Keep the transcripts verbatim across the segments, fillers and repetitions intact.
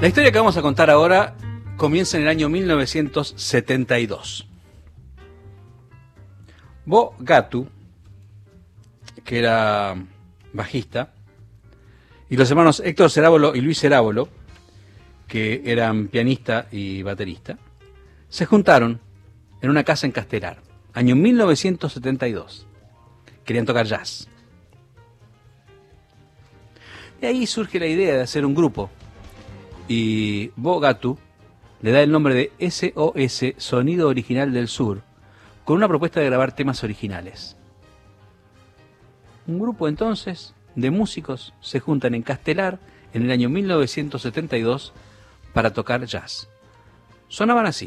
La historia que vamos a contar ahora comienza en el año mil novecientos setenta y dos. Bo Gatu, que era bajista, y los hermanos Héctor Cerábolo y Luis Cerábolo, que eran pianista y baterista, se juntaron en una casa en Castelar, año mil novecientos setenta y dos. Querían tocar jazz. De ahí surge la idea de hacer un grupo, y Bo Gatu le da el nombre de S O S, Sonido Original del Sur, con una propuesta de grabar temas originales. Un grupo entonces de músicos se juntan en Castelar en el año mil novecientos setenta y dos para tocar jazz. Sonaban así.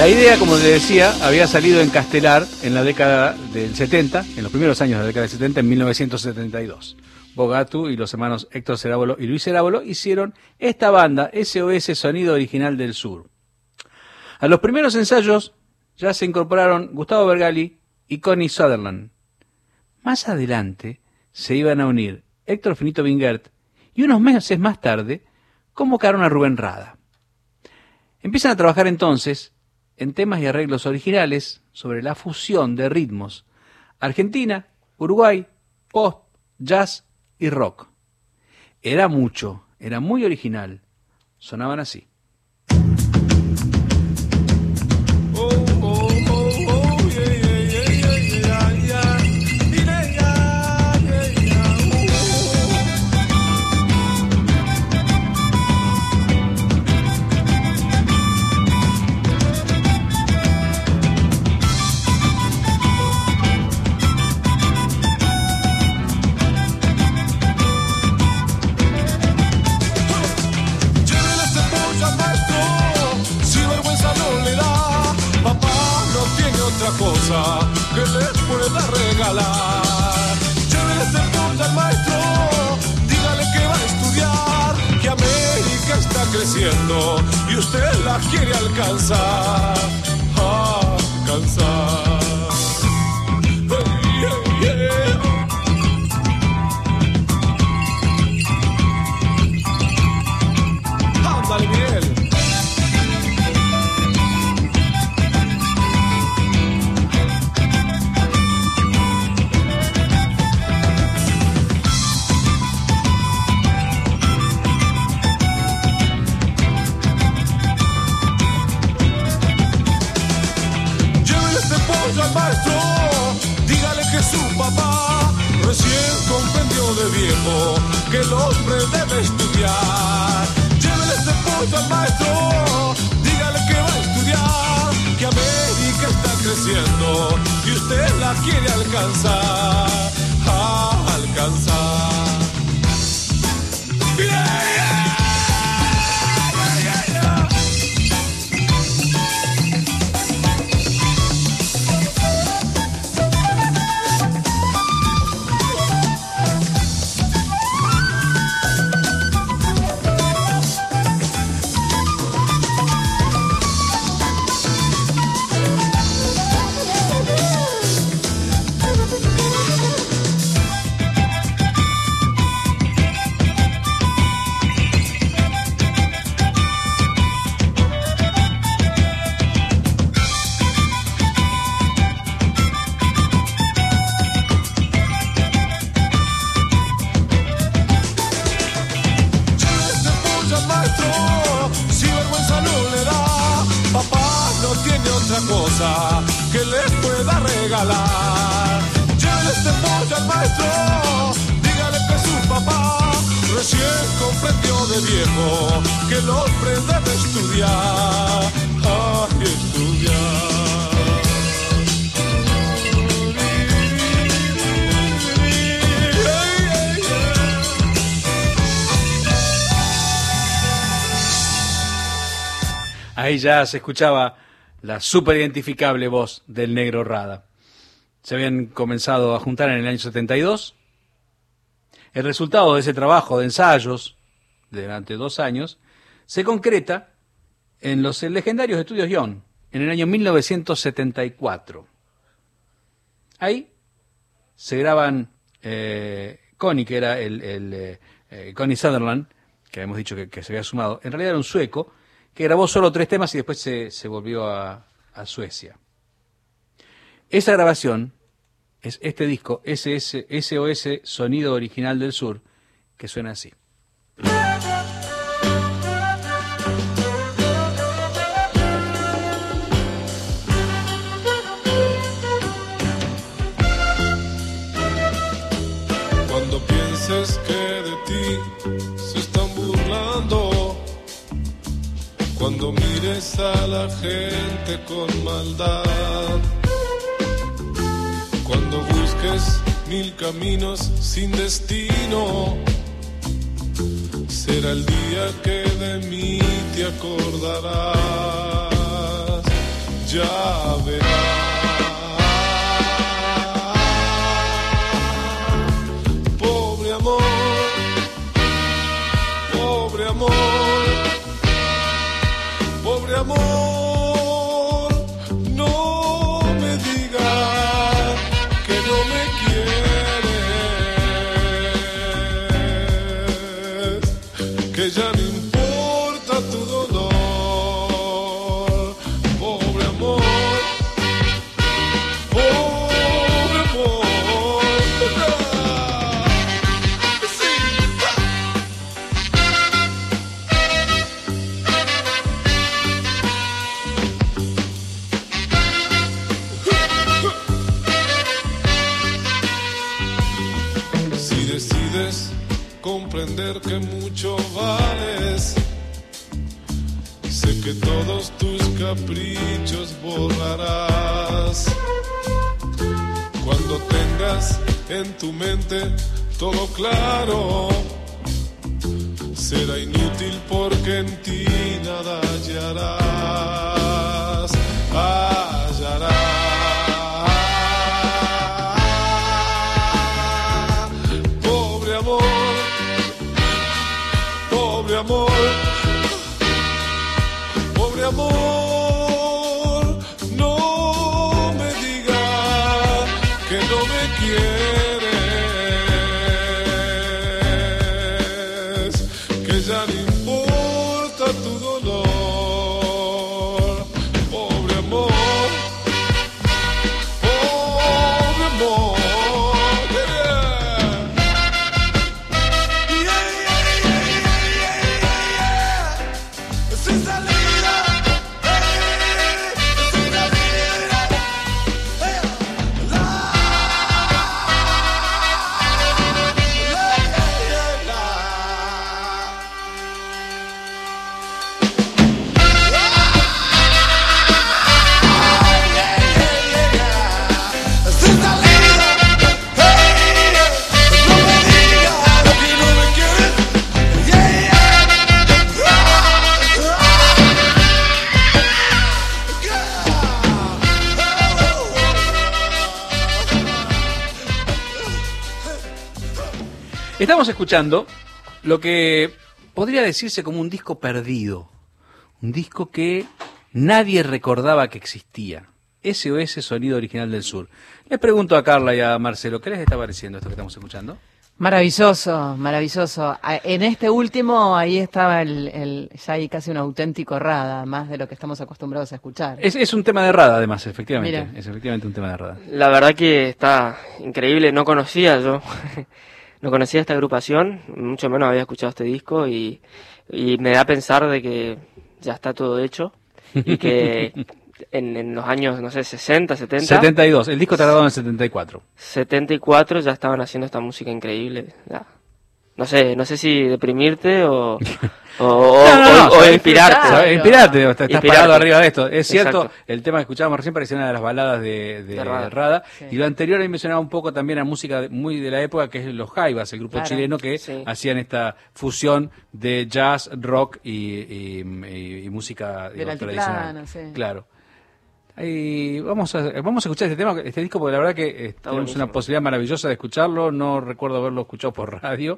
La idea, como te decía, había salido en Castelar en la década del setenta, en los primeros años de la década del setenta, en mil novecientos setenta y dos. Bo Gatu y los hermanos Héctor Cerábolo y Luis Cerábolo hicieron esta banda, S O S Sonido Original del Sur. A los primeros ensayos ya se incorporaron Gustavo Bergali y Connie Sutherland. Más adelante se iban a unir Héctor Finito Vingert y unos meses más tarde convocaron a Rubén Rada. Empiezan a trabajar entonces en temas y arreglos originales sobre la fusión de ritmos Argentina, Uruguay, pop, jazz y rock. Era mucho, era muy original. Sonaban así. Que les pueda regalar. Llévele este punto al maestro, dígale que va a estudiar, que América está creciendo y usted la quiere alcanzar, alcanzar. Hey, hey, yeah. Ándale, Miguel. Al maestro, dígale que su papá recién comprendió de viejo que el hombre debe estudiar. Llévele este pollo al maestro, dígale que va a estudiar, que América está creciendo y usted la quiere alcanzar, alcanzar. ¡Yeah! Que les pueda regalar. Llévele este pollo al maestro, dígale que su papá recién comprendió de viejo que el hombre debe estudiar, ay, estudiar. Ahí ya se escuchaba la súper identificable voz del Negro Rada. Se habían comenzado a juntar en el año setenta y dos. El resultado de ese trabajo de ensayos, durante dos años, se concreta en los legendarios estudios Young, en el año mil novecientos setenta y cuatro. Ahí se graban eh, Connie, que era el, el eh, eh, Connie Sutherland, que habíamos dicho que, que se había sumado. En realidad era un sueco, que grabó solo tres temas y después se, se volvió a, a Suecia. Esa grabación es este disco, S O S Sonido Original del Sur, que suena así. Cuando pienses que de ti se están burlando, cuando mires a la gente con maldad, cuando busques mil caminos sin destino, será el día que de mí te acordarás. ya verás. Pobre amor, pobre amor, pobre amor, no me digas que no me quieres, que ya no importa tu dolor. Pobre amor, pobre amor. Sí. Si decides comprender que mucho vales, sé que todos tus caprichos borrarás. Cuando tengas en tu mente todo claro, será inútil porque en ti nada hallarás. Hallarás. Pobre amor, pobre amor, pobre amor, no me digas que no me quieres, que ya no importa tu dolor. Pobre amor, pobre amor. Yeah. Yeah, yeah, yeah, yeah, yeah, yeah. Sin salida, hey, sin salida, hey, la, la, la, la. Sin salida, hey, no me digas que no me quieres, yeah, Estamos escuchando lo que podría decirse como un disco perdido, un disco que nadie recordaba que existía. S O S, Sonido Original del Sur. Les pregunto a Carla y a Marcelo, ¿qué les está pareciendo esto que estamos escuchando? Maravilloso, maravilloso. A- En este último, ahí estaba el, el ya hay casi un auténtico Rada, más de lo que estamos acostumbrados a escuchar. Es, es un tema de Rada, además, efectivamente. Mira. Es efectivamente un tema de Rada. La verdad que está increíble, no conocía yo, no conocía esta agrupación, mucho menos había escuchado este disco y, y me da a pensar de que ya está todo hecho y que en, en los años, no sé, sesenta, setenta, setenta y dos, el disco está grabado en el setenta y cuatro. setenta y cuatro ya estaban haciendo esta música increíble. Ya. No sé, no sé si deprimirte o, o, o- No, no, no, o- o sabes inspirarte. disfrutar. ¿Sabes? Inspirate, estás Inspirarte. parado arriba de esto. Es cierto, Exacto. el tema que escuchábamos recién parecía una de las baladas de, de De Rada. Rada. Sí. Y lo anterior ahí mencionaba un poco también a música de- muy de la época, que es los Jaivas, el grupo Claro. chileno que Sí. hacían esta fusión de jazz, rock y, y- y- y música digo, Del tradicional. altiplano, sí. Claro. Ahí vamos a, vamos a escuchar este tema, este disco, porque la verdad que eh, tenemos buenísimo. una posibilidad maravillosa de escucharlo. No recuerdo haberlo escuchado por radio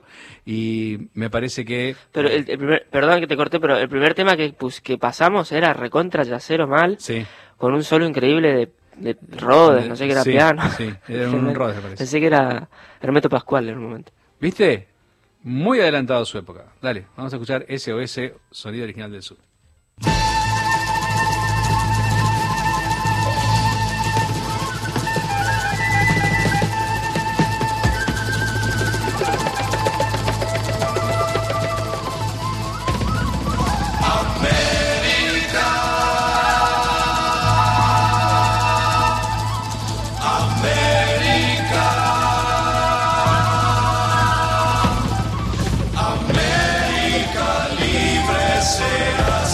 y me parece que... Pero el, el primer, perdón que te corté, pero el primer tema que, pus- que pasamos era recontra yacero mal, Sí. con un solo increíble de, de Rhodes, no sé qué era Sí, piano. Sí, era un Rhodes, me parece. Pensé que era Hermeto Pascual en un momento. ¿Viste? Muy adelantado a su época. Dale, vamos a escuchar S O S, Sonido Original del Sur. América libre será.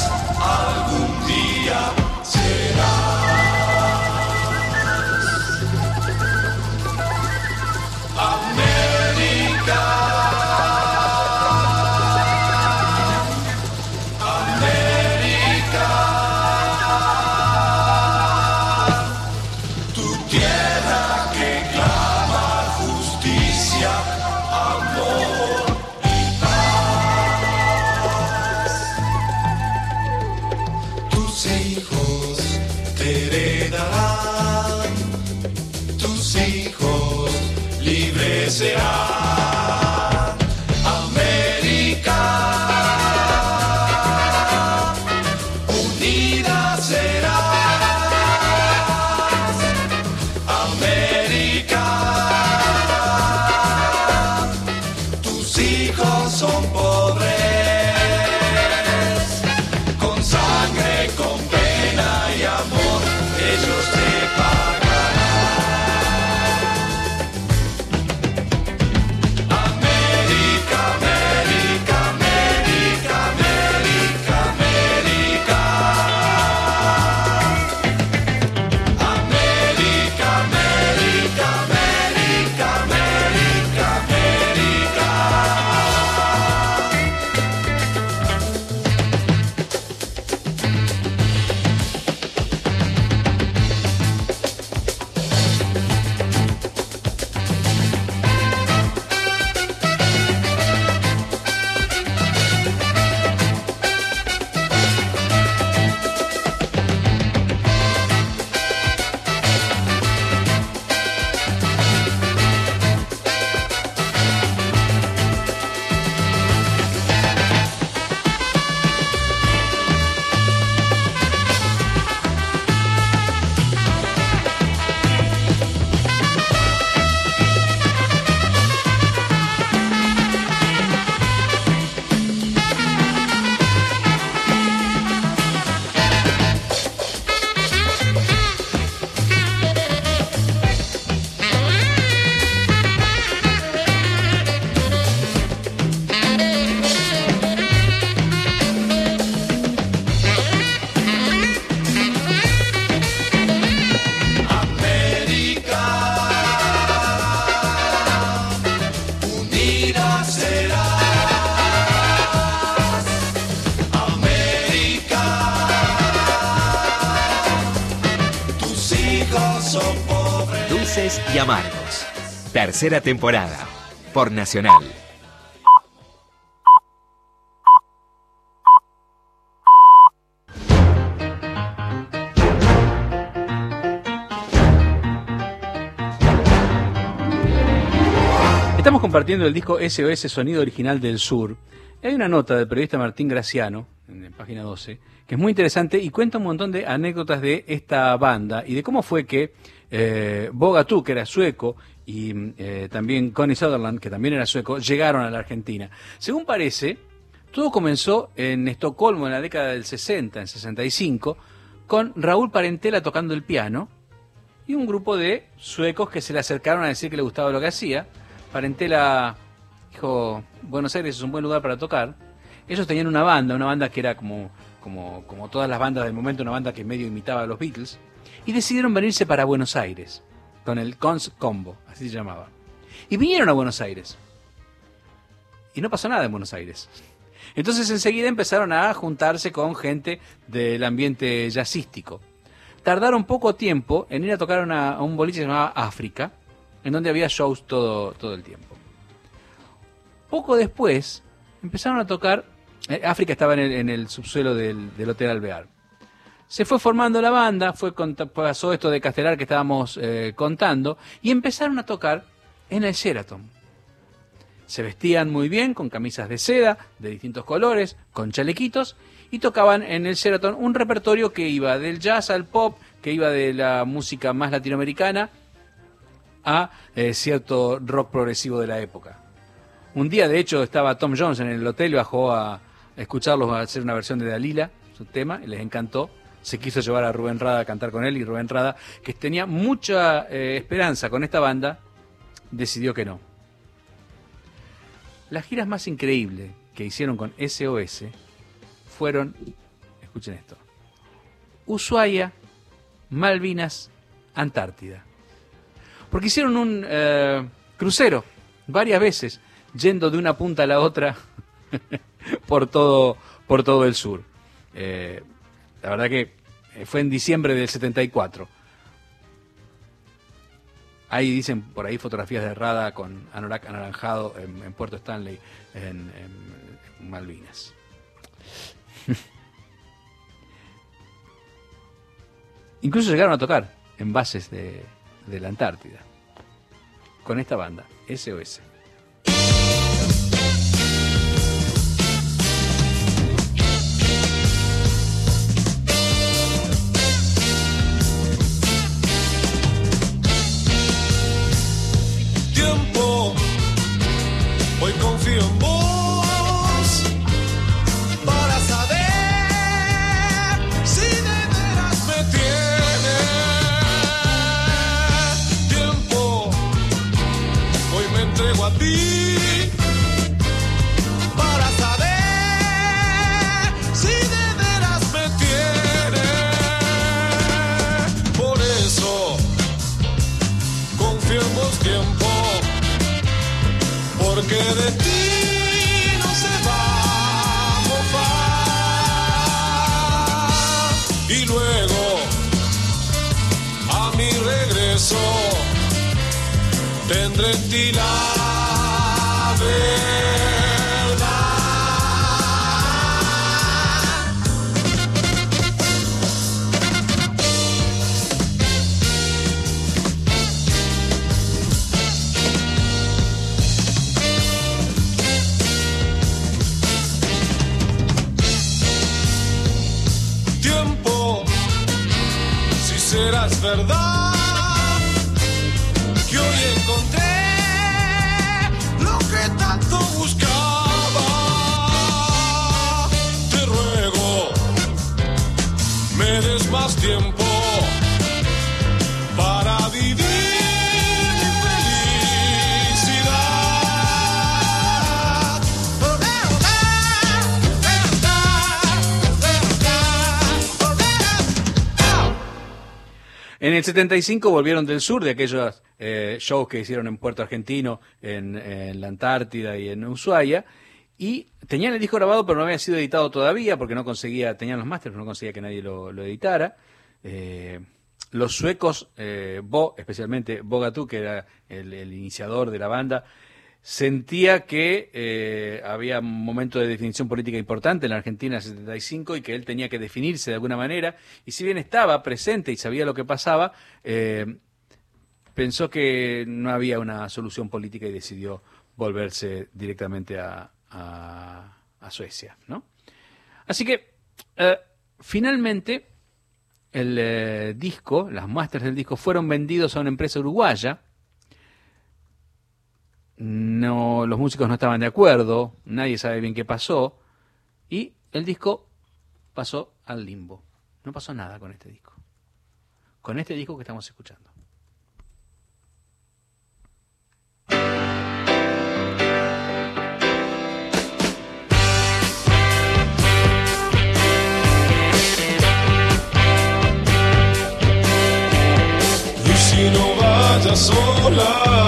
que será América. Unida serás, América. Tus hijos son pobres, con sangre, con pena y amor, ellos te Dulces y Amargos. Tercera temporada. Por Nacional. Estamos compartiendo el disco S O S Sonido Original del Sur. Hay una nota del periodista Martín Graciano, en página doce, que es muy interesante y cuenta un montón de anécdotas de esta banda y de cómo fue que eh, Bo Gattu, que era sueco, y eh, también Connie Sutherland, que también era sueco, llegaron a la Argentina. Según parece, todo comenzó en Estocolmo en la década del sesenta, en sesenta y cinco, con Raúl Parentela tocando el piano y un grupo de suecos que se le acercaron a decir que le gustaba lo que hacía. Parentela dijo, Buenos Aires es un buen lugar para tocar. Ellos tenían una banda, una banda que era como, como, como todas las bandas del momento, una banda que medio imitaba a los Beatles, y decidieron venirse para Buenos Aires, con el Cons Combo, así se llamaba. Y vinieron a Buenos Aires. Y no pasó nada en Buenos Aires. Entonces enseguida empezaron a juntarse con gente del ambiente jazzístico. Tardaron poco tiempo en ir a tocar una, a un boliche que se llamaba África, en donde había shows todo, todo el tiempo. Poco después empezaron a tocar, eh, África estaba en el, en el subsuelo del, del Hotel Alvear. Se fue formando la banda, fue pasó esto de Castelar que estábamos eh, contando, y empezaron a tocar en el Sheraton. Se vestían muy bien, con camisas de seda, de distintos colores, con chalequitos, y tocaban en el Sheraton un repertorio que iba del jazz al pop, que iba de la música más latinoamericana, a eh, cierto rock progresivo de la época. Un día, de hecho, estaba Tom Jones en el hotel y bajó a escucharlos a hacer una versión de Dalila, su tema, y les encantó. Se quiso llevar a Rubén Rada a cantar con él, y Rubén Rada, que tenía mucha eh, esperanza con esta banda, decidió que no. Las giras más increíbles que hicieron con S O S fueron, escuchen esto, Ushuaia, Malvinas, Antártida. Porque hicieron un eh, crucero varias veces, yendo de una punta a la otra por todo por todo el sur. Eh, la verdad que fue en diciembre del setenta y cuatro. Ahí dicen por ahí fotografías de Rada con anorak anaranjado en, en Puerto Stanley, en, en, en Malvinas. Incluso llegaron a tocar en bases de, de la Antártida con esta banda. S O S. Tiempo, hoy confío en vos para saber si de veras me tienes. Tiempo, hoy me entrego a ti para saber si de veras me tienes. Por eso confío en vos, tiempo, porque de ti no se va a mofar. Y luego, a mi regreso, tendré en ti la verdad. Serás verdad que hoy encontré lo que tanto buscaba. Te ruego, me des más tiempo para vivir mi felicidad. En el setenta y cinco volvieron del sur, de aquellos eh, shows que hicieron en Puerto Argentino, en, en la Antártida y en Ushuaia, y tenían el disco grabado, pero no había sido editado todavía, porque no conseguía, tenían los másteres, pero no conseguía que nadie lo, lo editara. Eh, los suecos, eh, Bo, especialmente Bogatú, que era el, el iniciador de la banda, sentía que eh, había un momento de definición política importante en la Argentina en el setenta y cinco y que él tenía que definirse de alguna manera, y si bien estaba presente y sabía lo que pasaba, eh, pensó que no había una solución política y decidió volverse directamente a, a, a Suecia, ¿no? Así que eh, finalmente el eh, disco, las masters del disco fueron vendidos a una empresa uruguaya. No, los músicos no estaban de acuerdo, nadie sabe bien qué pasó, y el disco pasó al limbo. No pasó nada con este disco. Con este disco que estamos escuchando. Lucy, no vayas sola.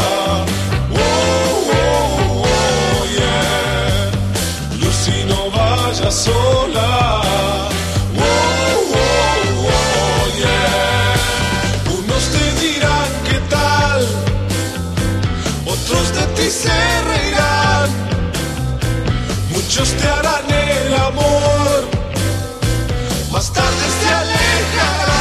Sola, oh, oh, oh, yeah. Unos te dirán qué tal, otros de ti se reirán, muchos te harán el amor, más tarde se alejarán.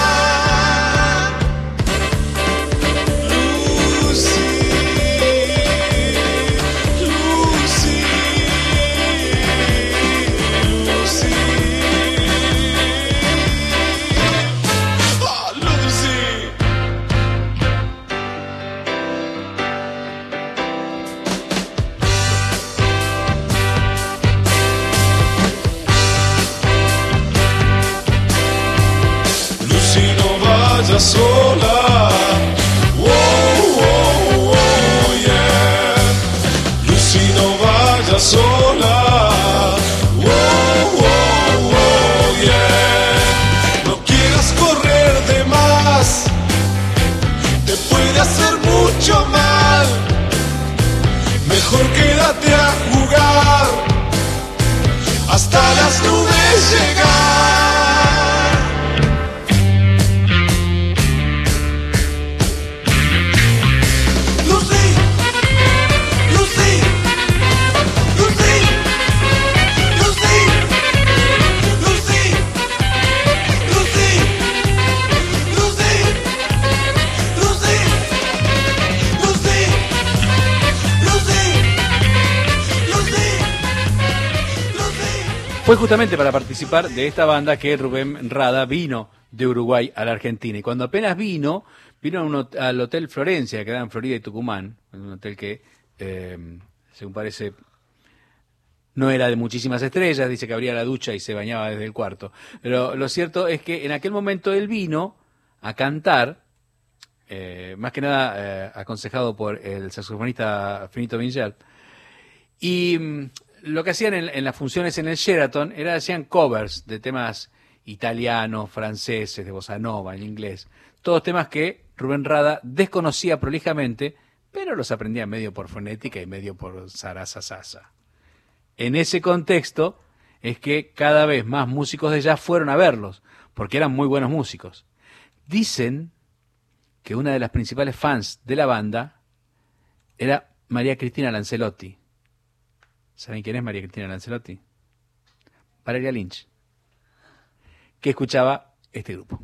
Sola, oh, oh, oh, yeah. Lucy, no vayas sola, oh, oh, oh, yeah. No quieras correr de más, te puede hacer mucho mal. Mejor quédate a jugar hasta las nubes llegar. Lucy, Fue justamente para participar de esta banda que Rubén Rada vino de Uruguay a la Argentina. Y cuando apenas vino, vino a un hot- al Hotel Florencia, que queda en Florida y Tucumán, un hotel que, eh, según parece, no era de muchísimas estrellas, dice que abría la ducha y se bañaba desde el cuarto. Pero lo cierto es que en aquel momento él vino a cantar, eh, más que nada eh, aconsejado por el saxofonista Finito Vincel, y mm, lo que hacían en, en las funciones en el Sheraton era hacían covers de temas italianos, franceses, de bossa nova, en inglés. Todos temas que Rubén Rada desconocía prolijamente, pero los aprendía medio por fonética y medio por zarazazasa. En ese contexto es que cada vez más músicos de jazz fueron a verlos, porque eran muy buenos músicos. Dicen que una de las principales fans de la banda era María Cristina Lancelotti. ¿Saben quién es María Cristina Lancelotti? Valeria Lynch, que escuchaba este grupo.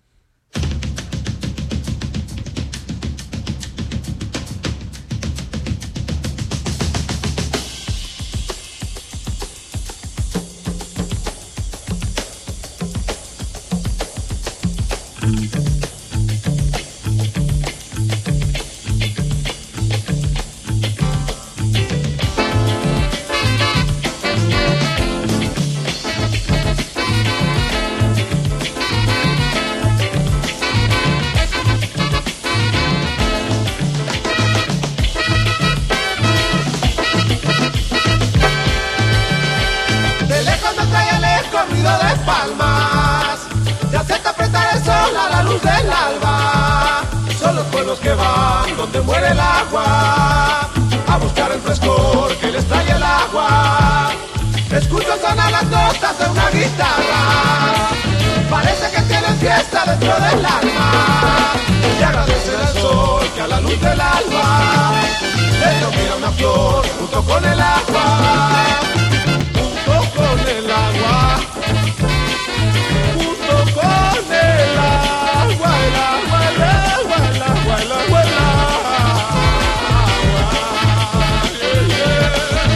De lejos me trae el escorrido de palmas, te acerca apretar el sol a la luz del alba. Son los pueblos que van donde muere el agua, a buscar el frescor que les trae el agua. Escucho sonar las notas de una guitarra, parece que tienen fiesta dentro del alma. Y agradecen al sol que a la luz del alba les ilumina una flor junto con el agua. Con el agua, junto con el agua, el agua, el agua, el agua, el agua, el agua. Yeah, yeah.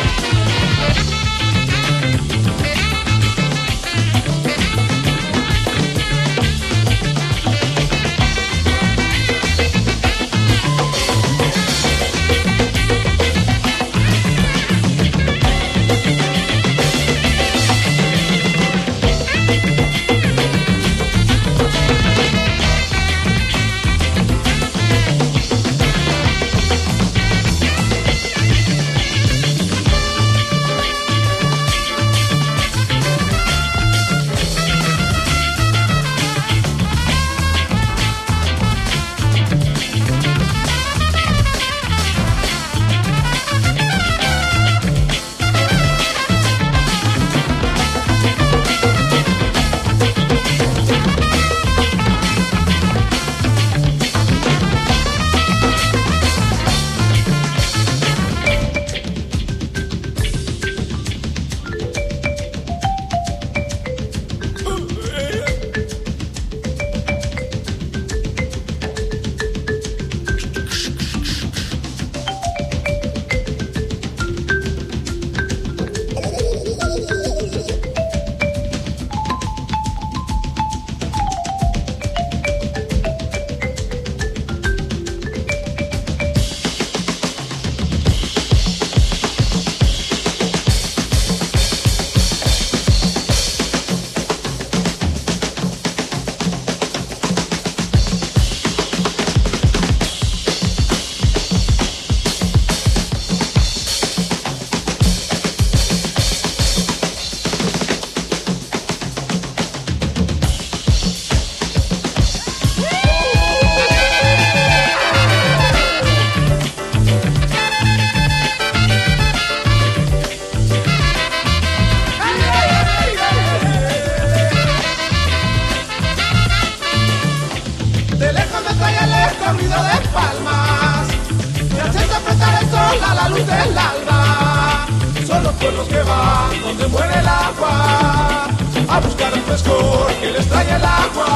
De lejos me trae el escorrido de palmas, me hace apretar el sol a la luz del alba. Son los pueblos que van donde muere el agua, a buscar el frescor que les trae el agua.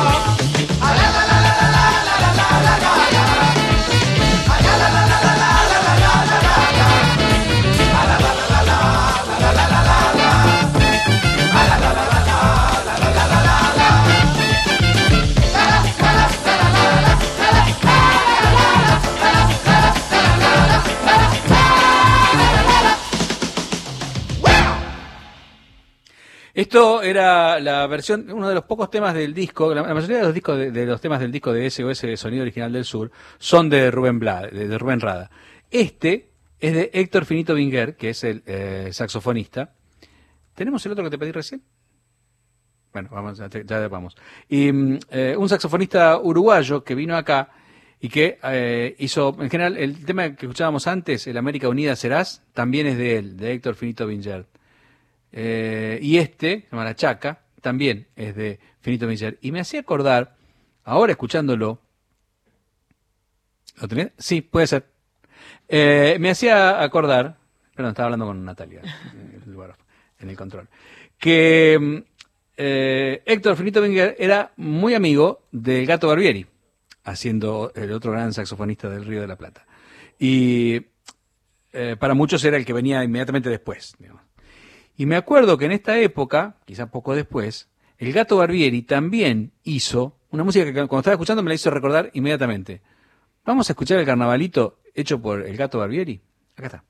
A la la la la la la la la la la la. A la la la la la la la la la la la. A la la la la la la la la la la. Esto era la versión, uno de los pocos temas del disco. La, la mayoría de los discos de, de los temas del disco de S O S, Sonido Original del Sur, son de Rubén Blades, de, de Rubén Rada. Este es de Héctor Finito Vinguer, que es el eh, saxofonista. ¿Tenemos el otro que te pedí recién? Bueno, vamos, ya, ya vamos. Y eh, un saxofonista uruguayo que vino acá y que eh, hizo, en general, el tema que escuchábamos antes, el América Unida Serás, también es de él, de Héctor Finito Vinguer. Eh, y este, se llama La Chaca, también es de Finito Vinguer. Y me hacía acordar, ahora escuchándolo, ¿lo tenés? Sí, puede ser. Eh, me hacía acordar, perdón, estaba hablando con Natalia, en el control, que eh, Héctor Finito Vinguer era muy amigo del Gato Barbieri, haciendo el otro gran saxofonista del Río de la Plata. Y eh, para muchos era el que venía inmediatamente después, digamos. Y me acuerdo que en esta época, quizás poco después, el Gato Barbieri también hizo una música que cuando estaba escuchando me la hizo recordar inmediatamente. Vamos a escuchar el carnavalito hecho por el Gato Barbieri. Acá está.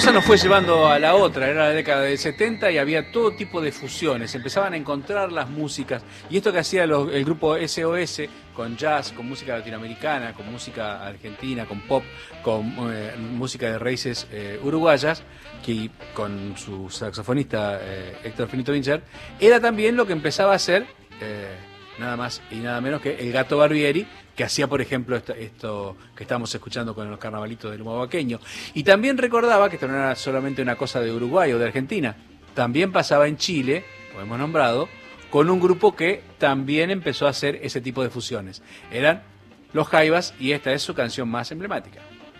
cosa nos fue llevando a la otra, era la década del setenta y había todo tipo de fusiones, empezaban a encontrar las músicas, y esto que hacía los, el grupo S O S con jazz, con música latinoamericana, con música argentina, con pop, con eh, música de raíces eh, uruguayas, que con su saxofonista eh, Héctor Finito Vincher, era también lo que empezaba a hacer eh, nada más y nada menos que el Gato Barbieri, que hacía, por ejemplo, esto, esto que estamos escuchando con los carnavalitos del humahuaqueño. Y también recordaba que esto no era solamente una cosa de Uruguay o de Argentina, también pasaba en Chile, como hemos nombrado, con un grupo que también empezó a hacer ese tipo de fusiones. Eran Los Jaivas, y esta es su canción más emblemática.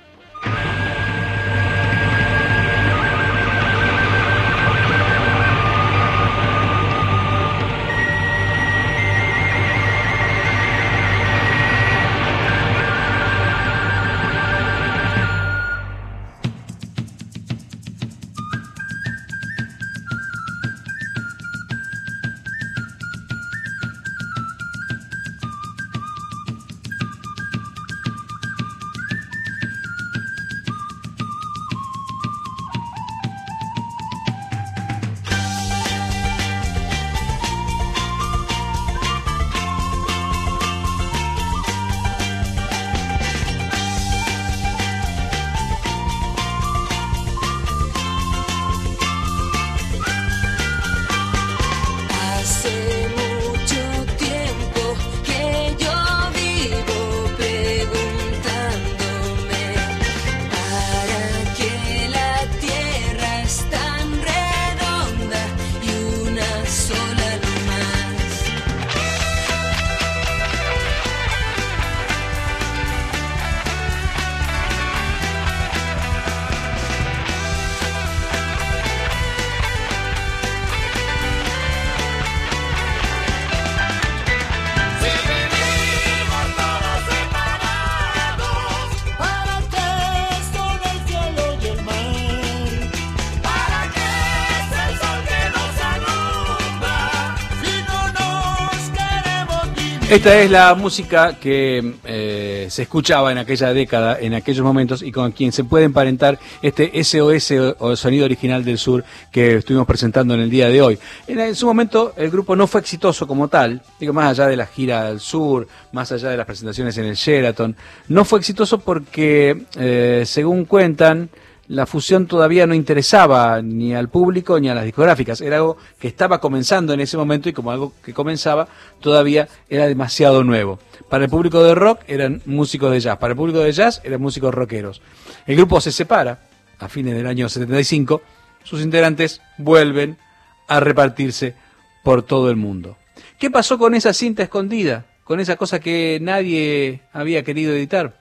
Esta es la música que eh, se escuchaba en aquella década, en aquellos momentos, y con quien se puede emparentar este S O S o Sonido Original del Sur que estuvimos presentando en el día de hoy. En, en su momento el grupo no fue exitoso como tal, digo, más allá de la gira al sur, más allá de las presentaciones en el Sheraton, no fue exitoso porque, eh, según cuentan, la fusión todavía no interesaba ni al público ni a las discográficas. Era algo que estaba comenzando en ese momento, y como algo que comenzaba todavía era demasiado nuevo. Para el público de rock eran músicos de jazz, para el público de jazz eran músicos rockeros. El grupo se separa a fines del año setenta y cinco, sus integrantes vuelven a repartirse por todo el mundo. ¿Qué pasó con esa cinta escondida? Con esa cosa que nadie había querido editar.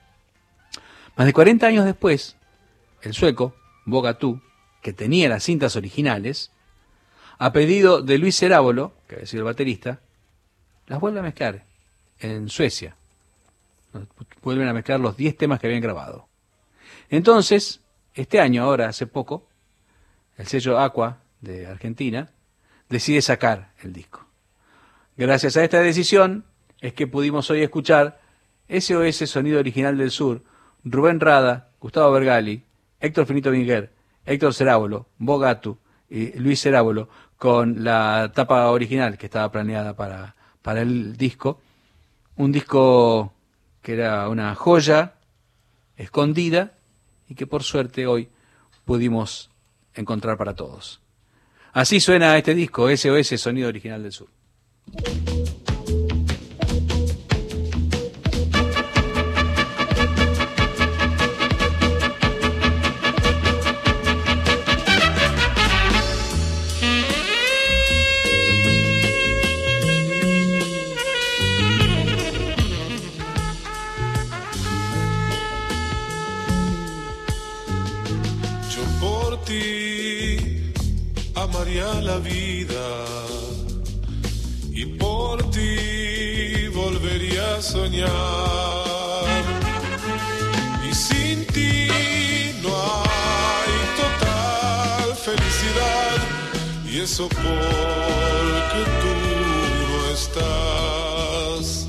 Más de cuarenta años después, el sueco, Bo Gattu, que tenía las cintas originales, a pedido de Luis Cerábolo, que había sido el baterista, las vuelve a mezclar en Suecia. Vuelven a mezclar los diez temas que habían grabado. Entonces, este año, ahora hace poco, el sello Aqua de Argentina decide sacar el disco. Gracias a esta decisión es que pudimos hoy escuchar S O S Sonido Original del Sur, Rubén Rada, Gustavo Bergali, Héctor Finito Vinguer, Héctor Cerábolo, Bo Gattu y Luis Cerábolo, con la tapa original que estaba planeada para, para el disco. Un disco que era una joya escondida y que por suerte hoy pudimos encontrar para todos. Así suena este disco, S O S Sonido Original del Sur. Amaría la vida y por ti volvería a soñar, y sin ti no hay total felicidad, y eso porque tú no estás.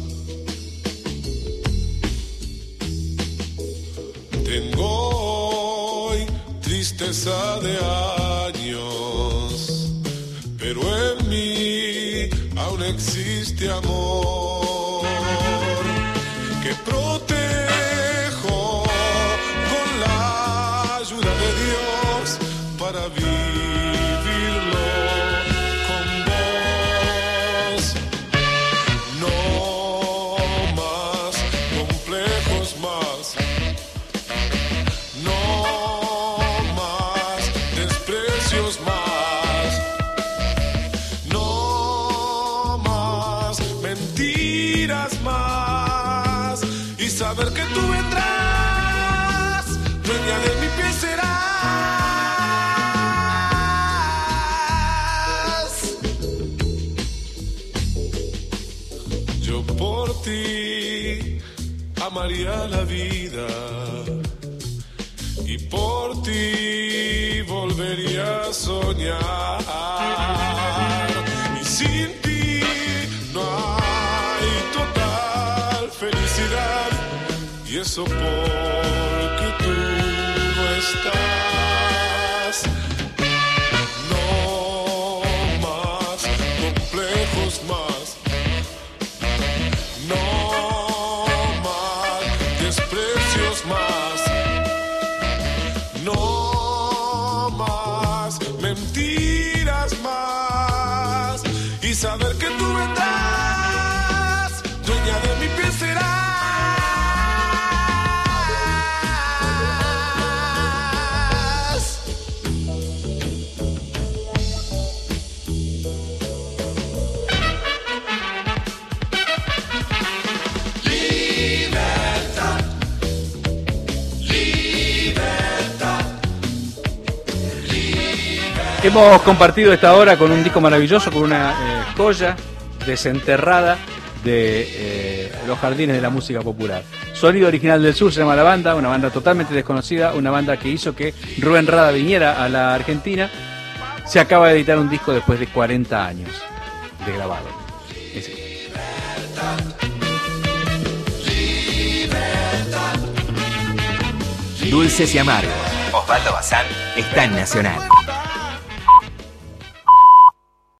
Tengo hoy tristeza de años, pero en mí aún existe amor que protejo con la ayuda de Dios para vivirlo con vos. No más complejos más, no más desprecios más, no más mentiras más, y saber que tú vendrás, dueña de mi piel serás. Yo por ti amaría la vida y por ti volvería a soñar, y sin ti no hay total felicidad, y eso porque tú no estás. No más complejos más, no más desprecios más, no más mentiras más, y saber que tú vendrás, dueña de mi piel serás. Hemos compartido esta hora con un disco maravilloso, con una eh, joya desenterrada de eh, los jardines de la música popular. Sonido Original del Sur se llama la banda, una banda totalmente desconocida, una banda que hizo que Rubén Rada viniera a la Argentina. Se acaba de editar un disco después de cuarenta años de grabado. Ese. Dulces y amargos. Osvaldo Bazán está en Nacional.